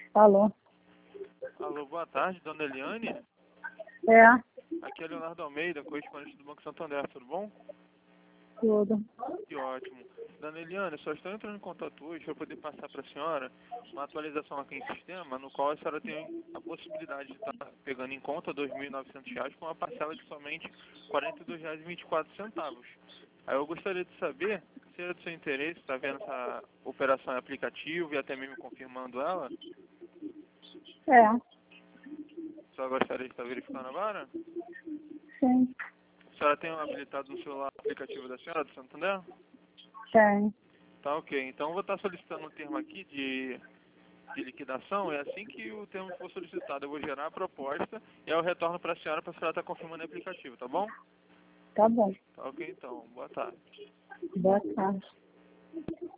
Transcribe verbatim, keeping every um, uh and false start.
Alô? Alô, boa tarde, dona Eliane. É, Aqui é Leonardo Almeida, correspondente do Banco Santander, tudo bom? tudo. Que ótimo. Dona Eliane, só estou entrando em contato hoje para poder passar para a senhora uma atualização aqui em sistema, no qual a senhora tem a possibilidade de estar pegando em conta dois mil e novecentos reais com uma parcela de somente quarenta e dois reais e vinte e quatro centavos. Aí eu gostaria de saber se é do seu interesse, está vendo essa operação em aplicativo e até mesmo confirmando ela. É, Só gostaria de estar verificando agora? sim, A senhora tem habilitado no celular o aplicativo da senhora, do Santander? tem. Tá, ok. Então eu vou estar solicitando um termo aqui de, de liquidação, e assim que o termo for solicitado, eu vou gerar a proposta e aí eu retorno para a senhora para a senhora estar confirmando o aplicativo, tá bom? Tá bom. Tá, ok, então. Boa tarde. Boa tarde.